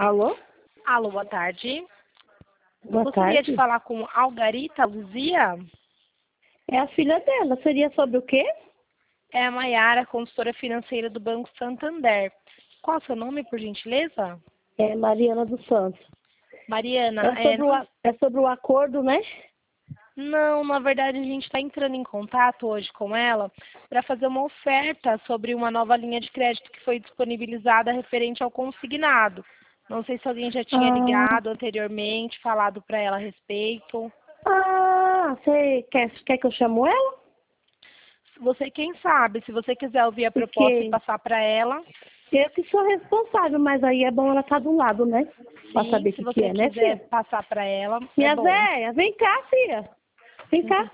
Alô? Alô, boa tarde. Boa Gostaria tarde. de falar com Algarita Luzia. É a filha dela. Seria sobre o quê? É a Maiara, consultora financeira do Banco Santander. Qual é o seu nome, por gentileza? É Mariana dos Santos. Mariana, É sobre o acordo, né? não, na verdade a gente está entrando em contato hoje com ela para fazer uma oferta sobre uma nova linha de crédito que foi disponibilizada referente ao consignado. Não sei se alguém já tinha ligado anteriormente, falado para ela a respeito. Você quer que eu chamo ela? Você, quem sabe, se você quiser ouvir a proposta e Porque passar para ela. eu que sou responsável, mas aí é bom ela estar do lado, né? Pra Sim, saber o se que você é, né, quiser filha? passar para ela, é Minha bom. véia, vem cá, filha. Vem cá.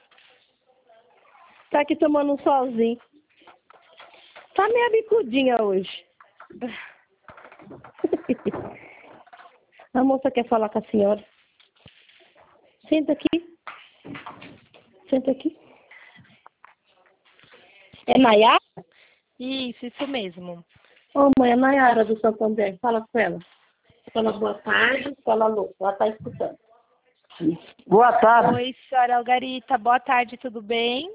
Tá aqui tomando um solzinho. Tá meio bicudinha hoje. A moça quer falar com a senhora. Senta aqui. Senta aqui. É Nayara? Isso mesmo. Ô, mãe, é Nayara do Santander. Fala com ela. Fala boa tarde. Fala alô. Ela tá escutando. Boa tarde. Oi, senhora Algarita, boa tarde, tudo bem?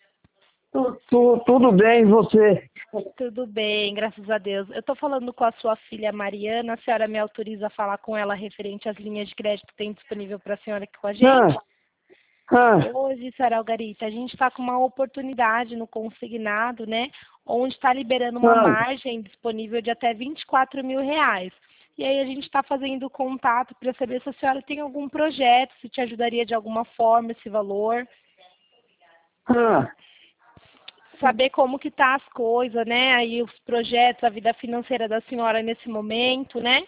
Tudo bem, e você? Tudo bem, graças a Deus. Eu estou falando com a sua filha Mariana, a senhora me autoriza a falar com ela referente às linhas de crédito que tem disponível para a senhora aqui com a gente? Hoje, senhora Algarita, a gente está com uma oportunidade no consignado, né? Onde está liberando uma margem disponível de até R$ 24.000. E aí a gente está fazendo contato para saber se a senhora tem algum projeto, se te ajudaria de alguma forma esse valor. Saber como que tá as coisas, né? Aí os projetos, a vida financeira da senhora nesse momento, né?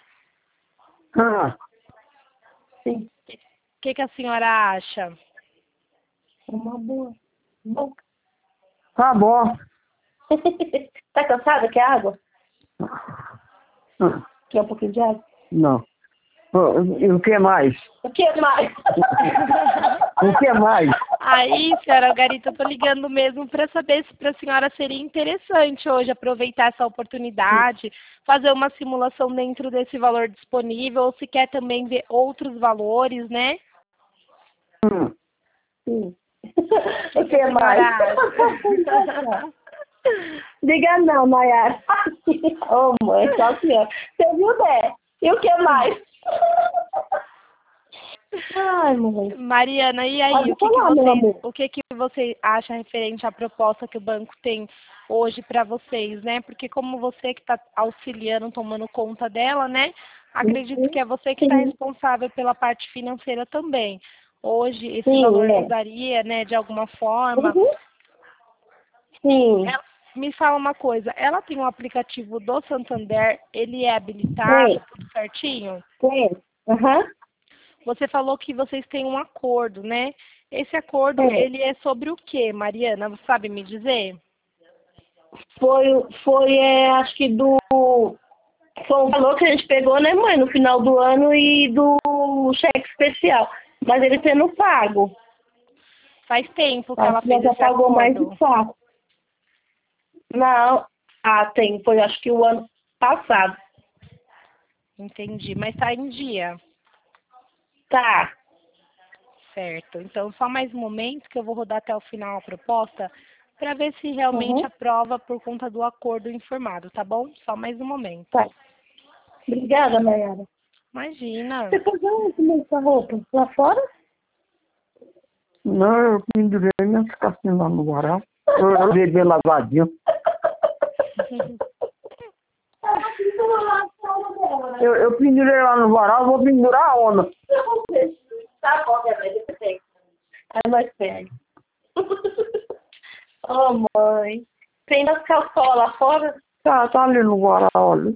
Sim. O que a senhora acha? Uma boa. Bom. Tá bom. Tá cansada? Quer água? Quer um pouquinho de água? Não. E o que mais? O que mais? O que mais? Aí, senhora Algarita, eu tô ligando mesmo para saber se para a senhora seria interessante hoje aproveitar essa oportunidade, fazer uma simulação dentro desse valor disponível, ou se quer também ver outros valores, né? Sim. O que a mais? senhora acha? Diga não, Nayara. Ô, mãe, só senhora. Você viu, né? E o que mais? Ai, mãe. Mariana, e aí, Pode falar, meu amor. o que você acha referente à proposta que o banco tem hoje para vocês, né? Porque como você que está auxiliando, tomando conta dela, né? Acredito que é você que está responsável pela parte financeira também. Hoje, esse valor ajudaria, né, de alguma forma. Sim. Me fala uma coisa, ela tem um aplicativo do Santander, ele é habilitado, tudo certinho? Sim. Aham. Você falou que vocês têm um acordo, né? Esse acordo, ele é sobre o quê, Mariana? Você sabe me dizer? Foi acho que foi um valor que a gente pegou, né, mãe, no final do ano e do cheque especial. Mas ele sendo pago. Faz tempo que ela Acho que fez ela já esse pagou mais acordo. de 4. Não. Foi acho que o ano passado. Entendi, mas tá em dia. Tá. Certo. Então, só mais um momento que eu vou rodar até o final a proposta para ver se realmente aprova por conta do acordo informado, tá bom? Só mais um momento. Tá. Obrigada, Nayara. Imagina. Você pagou essa roupa lá fora? Não, eu pendurei minhas calcinhas lá no varal. Eu dei bem lavadinho. Eu pendurei lá no varal, vou pendurar a onda. Tá bom, minha mãe, você tem. Aí nós pega. Ô, mãe. Tem as calçolas lá fora? Tá ali no varal, olha.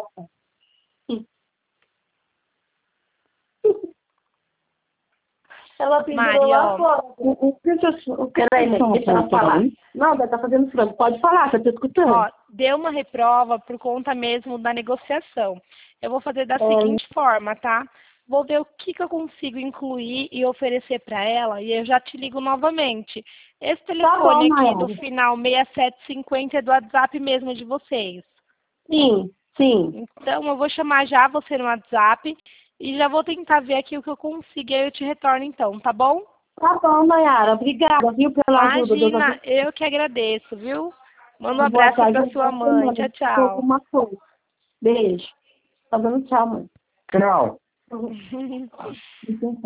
Ela pendurou lá fora. Peraí, deixa ela falar. Não, ela tá fazendo frango. Pode falar, você tá escutando? Ó, deu uma reprova por conta mesmo da negociação. Eu vou fazer da seguinte forma, tá? Vou ver o que eu consigo incluir e oferecer para ela e eu já te ligo novamente. Esse telefone aqui do final 6750 é do WhatsApp mesmo de vocês. Sim. Sim. Então, eu vou chamar já você no WhatsApp e já vou tentar ver aqui o que eu consigo. Aí eu te retorno então, tá bom? Tá bom, Nayara. Obrigada, viu, pela ajuda. Imagina, eu que agradeço, viu? Manda um Boa abraço tarde. pra sua mãe. Tchau, tchau. Alguma coisa. Beijo. Tá dando tchau, mãe. Tchau.